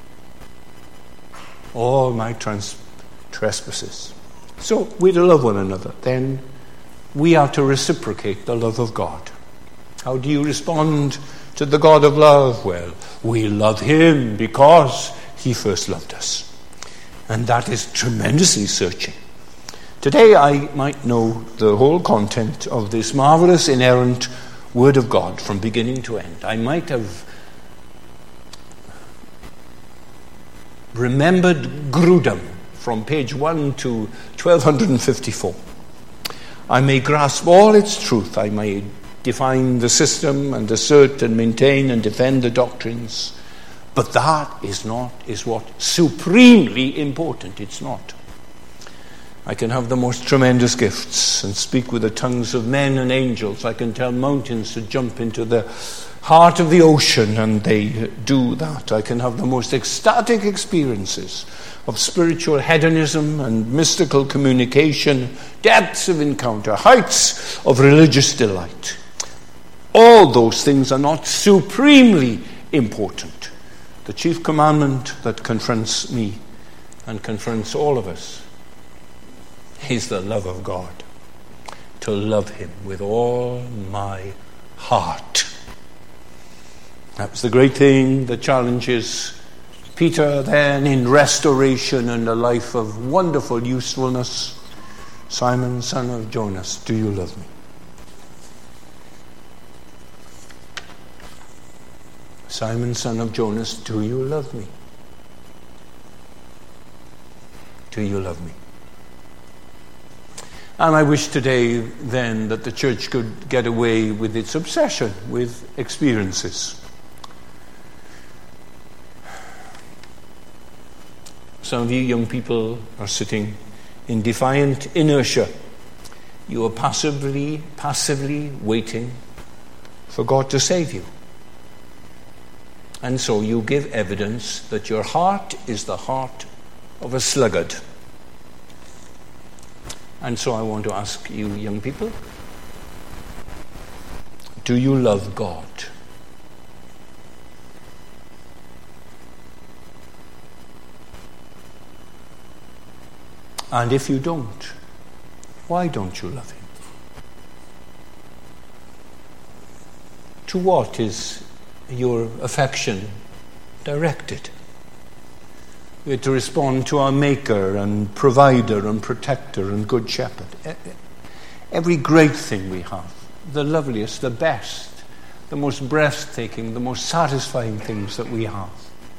A: all my trans- trespasses. So we're to love one another. Then we are to reciprocate the love of God. How do you respond to the God of love? Well, we love him because he first loved us. And that is tremendously searching. Today I might know the whole content of this marvelous, inerrant Word of God from beginning to end. I might have remembered Grudem from page one to twelve fifty-four. I may grasp all its truth. I may define the system and assert and maintain and defend the doctrines. But that is not, is what supremely important. It's not. I can have the most tremendous gifts and speak with the tongues of men and angels. I can tell mountains to jump into the heart of the ocean, and they do that. I can have the most ecstatic experiences of spiritual hedonism and mystical communication, depths of encounter, heights of religious delight. All those things are not supremely important. The chief commandment that confronts me and confronts all of us is the love of God. To love him with all my heart. That was the great thing that challenges Peter then in restoration and a life of wonderful usefulness. Simon, son of Jonas, do you love me? Simon, son of Jonas, do you love me? Do you love me? And I wish today then that the church could get away with its obsession with experiences. Some of you young people are sitting in defiant inertia. You are passively, passively waiting for God to save you. And so you give evidence that your heart is the heart of a sluggard. And so I want to ask you, young people, do you love God? And if you don't, why don't you love him? To what is your affection directed? We're to respond to our Maker and Provider and Protector and Good Shepherd. Every great thing we have, the loveliest, the best, the most breathtaking, the most satisfying things that we have.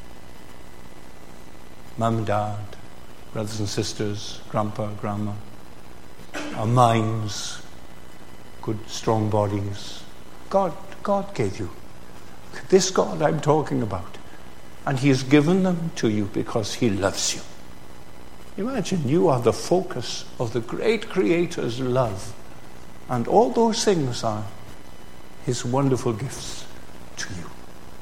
A: Mum and Dad, brothers and sisters, grandpa, grandma, our minds, good strong bodies. God, God gave you. This God I'm talking about. And he has given them to you because he loves you. Imagine you are the focus of the great Creator's love. And all those things are his wonderful gifts to you.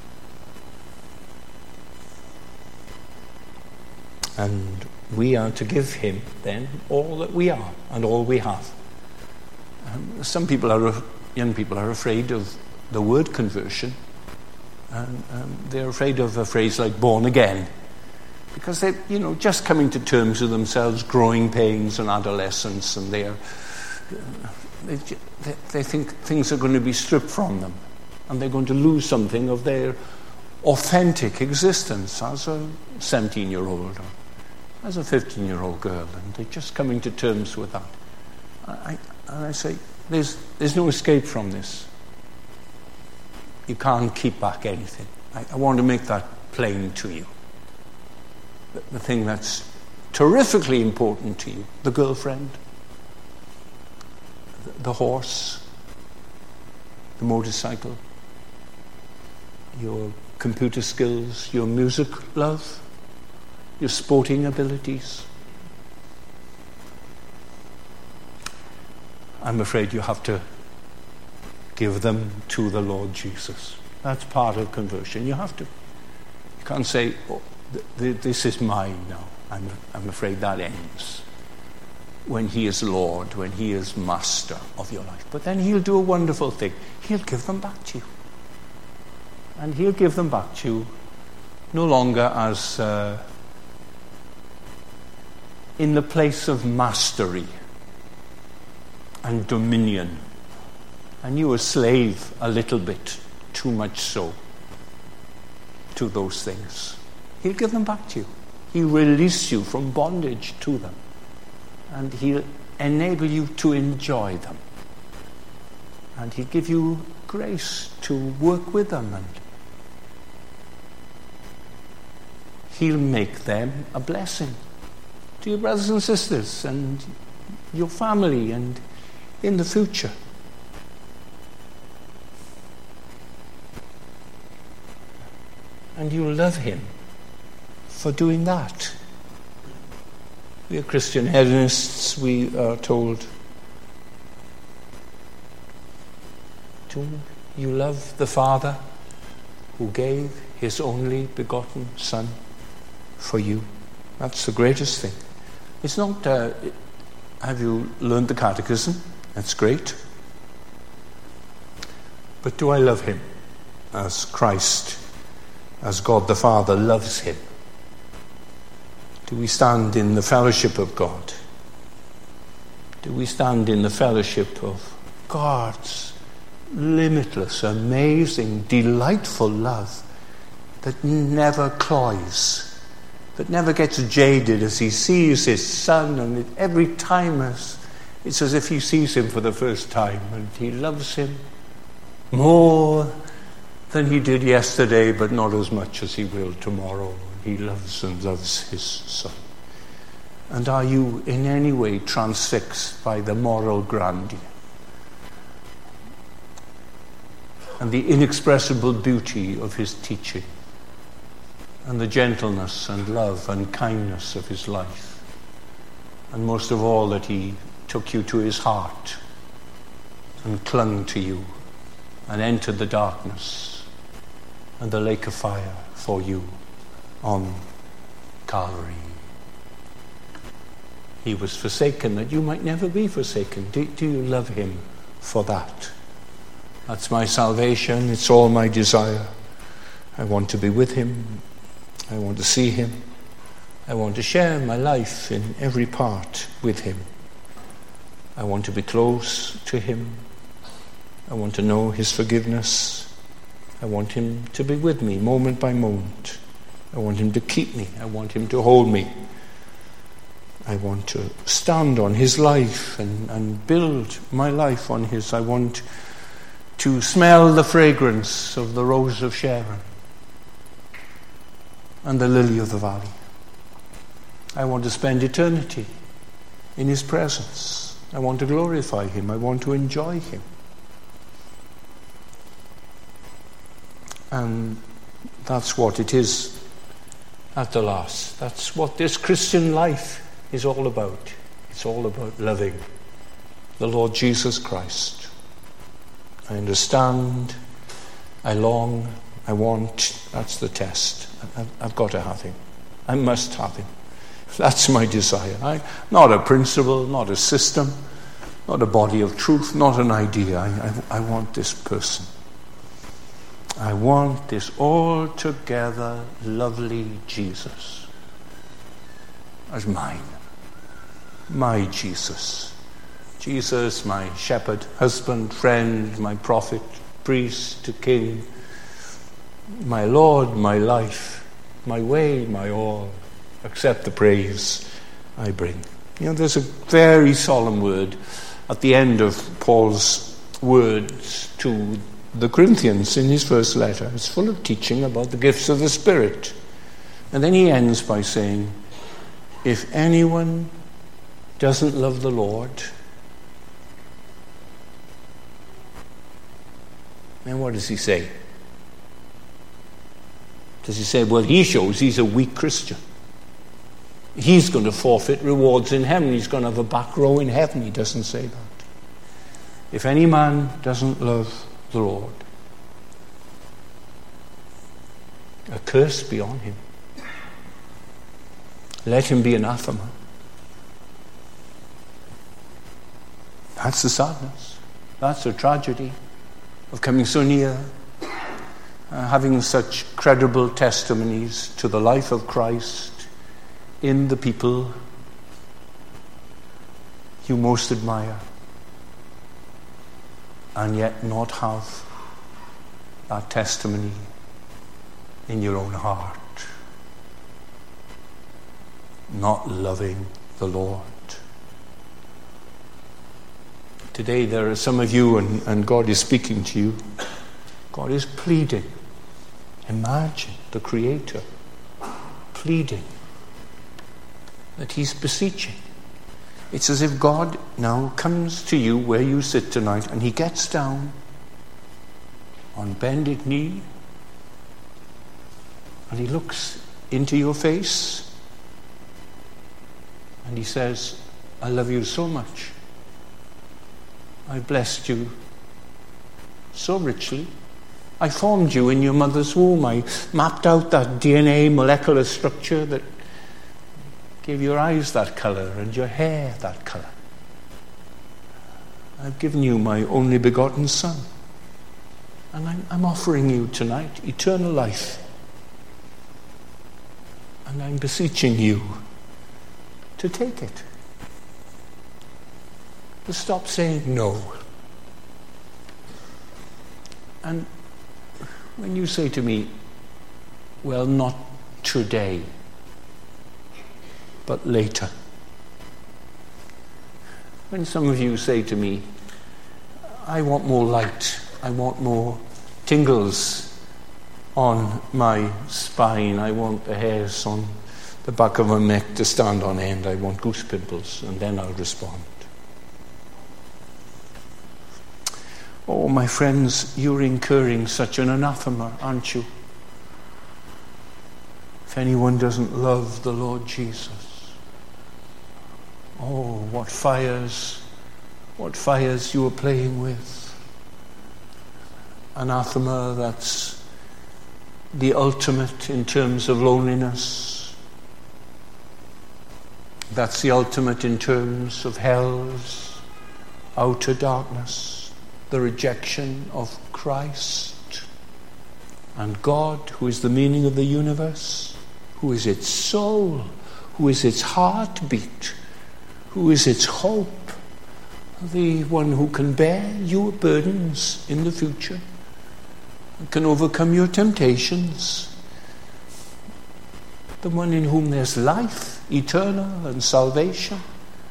A: And we are to give him, then, all that we are and all we have. Um, some people are, young people are afraid of the word conversion. And um, they're afraid of a phrase like born again. Because they're, you know, just coming to terms with themselves, growing pains and adolescence, and they're, they, they think things are going to be stripped from them. And they're going to lose something of their authentic existence as a seventeen-year-old or as a fifteen-year-old girl. And they're just coming to terms with that. I, and I say, there's, there's no escape from this. You can't keep back anything. I, I want to make that plain to you. The, the thing that's terrifically important to you, the girlfriend, the, the horse, the motorcycle, your computer skills, your music love, your sporting abilities. I'm afraid you have to give them to the Lord Jesus. That's part of conversion. You have to. You can't say, oh, th- th- this is mine now. I'm, I'm afraid that ends when he is Lord, when he is master of your life. But then he'll do a wonderful thing. He'll give them back to you. And he'll give them back to you no longer as uh, in the place of mastery and dominion. And you a slave a little bit, too much so, to those things. He'll give them back to you. He'll release you from bondage to them. And he'll enable you to enjoy them. And he'll give you grace to work with them. And he'll make them a blessing to your brothers and sisters and your family and in the future. And you love him for doing that. We are Christian hedonists, we are told. Do you love the Father who gave his only begotten Son for you? That's the greatest thing. It's not, uh, have you learned the catechism? That's great. But do I love him as Christ, as God the Father loves him? Do we stand in the fellowship of God? Do we stand in the fellowship of God's limitless, amazing, delightful love that never cloys, that never gets jaded as he sees his Son, and every time as, it's as if he sees him for the first time, and he loves him more than he did yesterday, but not as much as he will tomorrow. He loves and loves his Son. And are you in any way transfixed by the moral grandeur and the inexpressible beauty of his teaching and the gentleness and love and kindness of his life, and most of all that he took you to his heart and clung to you and entered the darkness and the lake of fire for you on Calvary? he was forsaken, that you might never be forsaken. Do, do you love him for that? That's my salvation. It's all my desire. I want to be with him. I want to see him. I want to share my life in every part with him. I want to be close to him. I want to know his forgiveness. I want him to be with me moment by moment. I want him to keep me. I want him to hold me. I want to stand on his life and, and build my life on his. I want to smell the fragrance of the rose of Sharon and the lily of the valley. I want to spend eternity in his presence. I want to glorify him. I want to enjoy him. And that's what it is at the last. That's what this Christian life is all about. It's all about loving the Lord Jesus Christ. I understand, I long, I want. That's the test. I've, I've got to have him. I must have him. That's my desire. I, not a principle, not a system, not a body of truth, not an idea. I, I, I want this person. I want this altogether lovely Jesus as mine. My Jesus. Jesus, my shepherd, husband, friend, my prophet, priest, king, my Lord, my life, my way, my all. Accept the praise I bring. You know, there's a very solemn word at the end of Paul's words to the Corinthians in his first letter. It's full of teaching about the gifts of the Spirit. And then he ends by saying, if anyone doesn't love the Lord, then what does he say? Does he say, well, he shows he's a weak Christian. He's going to forfeit rewards in heaven. He's going to have a back row in heaven. He doesn't say that. If any man doesn't love the Lord, a curse be on him. Let him be anathema. That's the sadness. That's the tragedy of coming so near, uh, having such credible testimonies to the life of Christ in the people you most admire, and yet not have that testimony in your own heart. Not loving the Lord. Today there are some of you, and, and God is speaking to you. God is pleading. Imagine the Creator pleading that he's beseeching. It's as if God now comes to you where you sit tonight, and he gets down on bended knee and he looks into your face and he says, I love you so much. I blessed you so richly. I formed you in your mother's womb. I mapped out that D N A molecular structure that gave your eyes that colour and your hair that colour. I've given you my only begotten Son. And I'm, I'm offering you tonight eternal life. And I'm beseeching you to take it. To stop saying no. And when you say to me, well, not today, but later. When some of you say to me, I want more light, I want more tingles on my spine, I want the hairs on the back of my neck to stand on end, I want goose pimples, and then I'll respond. Oh, my friends, you're incurring such an anathema, aren't you? If anyone doesn't love the Lord Jesus. Oh, what fires, what fires you are playing with. Anathema, that's the ultimate in terms of loneliness. That's the ultimate in terms of hell's outer darkness, the rejection of Christ. And God, who is the meaning of the universe, who is its soul, who is its heartbeat, who is its hope, the one who can bear your burdens in the future, can overcome your temptations, the one in whom there's life eternal and salvation.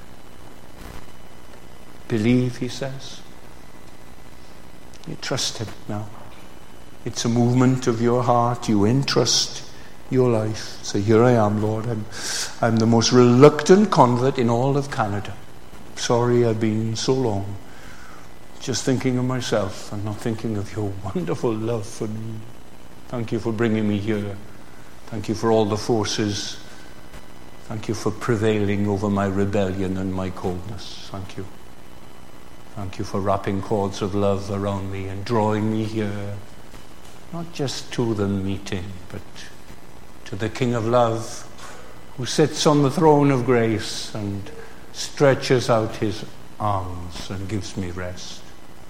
A: Believe, he says. You trust him now. It's a movement of your heart. You entrust your life. Say, here I am, Lord. I'm, I'm the most reluctant convert in all of Canada. Sorry I've been so long just thinking of myself and not thinking of your wonderful love for me. Thank you for bringing me here. Thank you for all the forces. Thank you for prevailing over my rebellion and my coldness. Thank you. Thank you for wrapping cords of love around me and drawing me here, not just to the meeting, but to the King of Love, who sits on the throne of grace and stretches out his arms and gives me rest.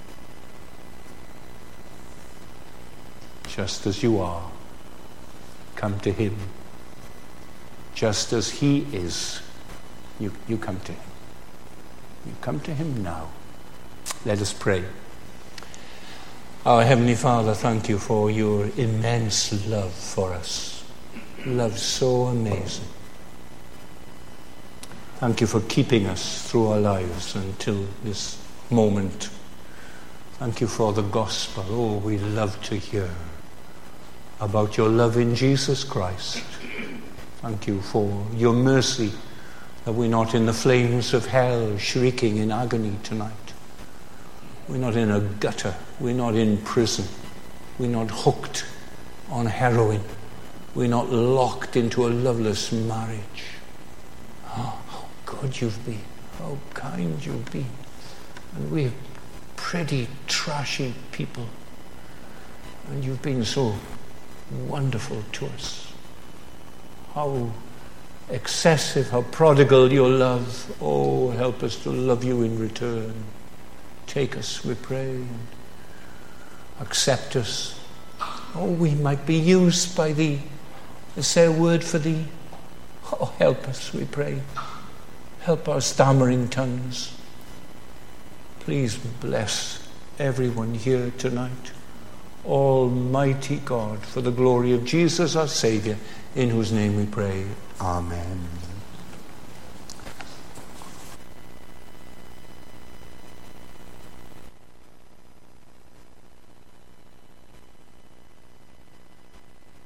A: Just as you are, come to him. Just as he is, you, you come to him. You come to him now. Let us pray. Our Heavenly Father, thank you for your immense love for us. Love so amazing. Thank you for keeping us through our lives until this moment. Thank you for the gospel. Oh, we love to hear about your love in Jesus Christ. Thank you for your mercy, that we're not in the flames of hell shrieking in agony tonight. We're not in a gutter. We're not in prison. We're not hooked on heroin. We're not locked into a loveless marriage. Oh, how good you've been. How kind you've been. And we're pretty trashy people. And you've been so wonderful to us. How excessive, how prodigal your love. Oh, help us to love you in return. Take us, we pray, and accept us. Oh, we might be used by thee. Say a word for thee. Oh, help us, we pray. Help our stammering tongues. Please bless everyone here tonight. Almighty God, for the glory of Jesus our Saviour, in whose name we pray. Amen.